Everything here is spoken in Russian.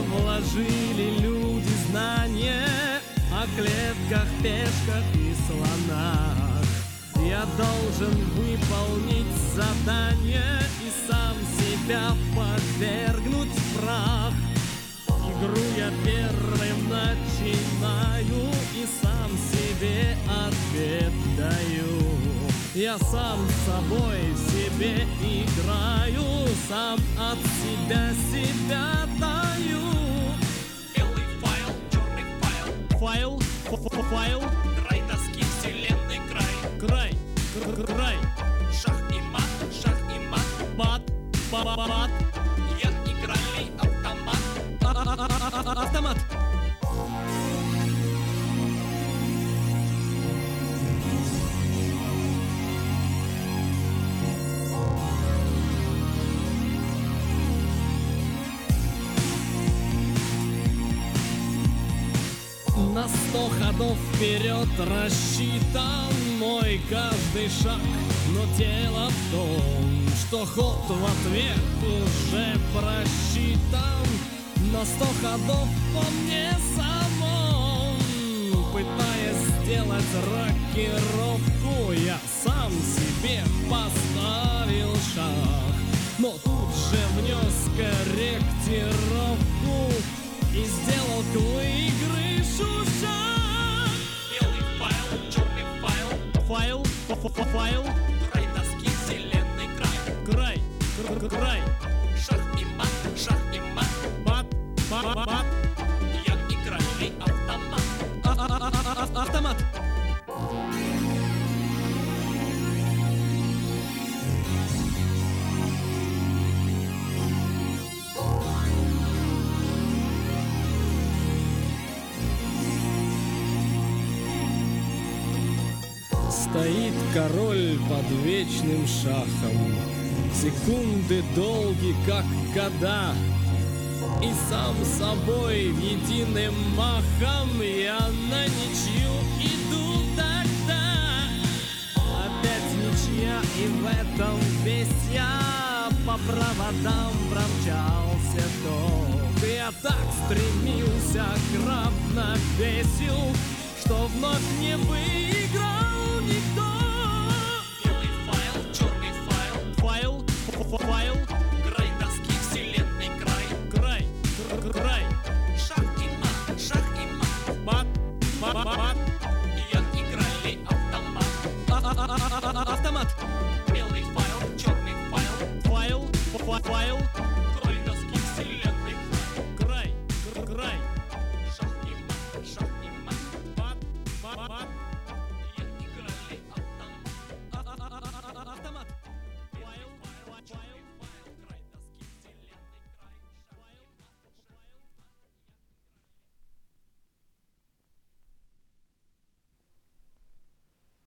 вложили люди знания о клетках, пешках и слонах. Я должен выполнить задание и сам себя подвергнуть в прах. Игру я первым начинаю и сам себе ответ даю. Я сам с собой в себе играю, сам от себя даю. Белый файл, черный файл. Файл. Край доски, вселенной край. Край. Шах и мат. Мат. Я игральный автомат. Автомат. На 100 ходов вперед рассчитан мой каждый шаг. Но дело в том, что ход в ответ уже просчитан. На 100 ходов по мне самом. Пытаясь сделать рокировку, я сам себе поставил шаг. Но тут же внес корректировку и сделал к выигрышу шаг. Белый файл, черный файл. Файл. Край доски, вселенной край. Край. Шах и мат. Мат. Я игральный автомат. Автомат. Стоит король под вечным шахом. Секунды долги, как года. И сам собой в единым махом я на ничью иду тогда. Опять ничья, и в этом весь я. По проводам промчался ток. Я так стремился к равновесию, что вновь не выиграл никто. Белый файл, черный файл. Файл. Край доски, вселенной край. Край. Шах и мат. Мат. Я игральный автомат. Автомат. Белый файл, черный файл. Файл.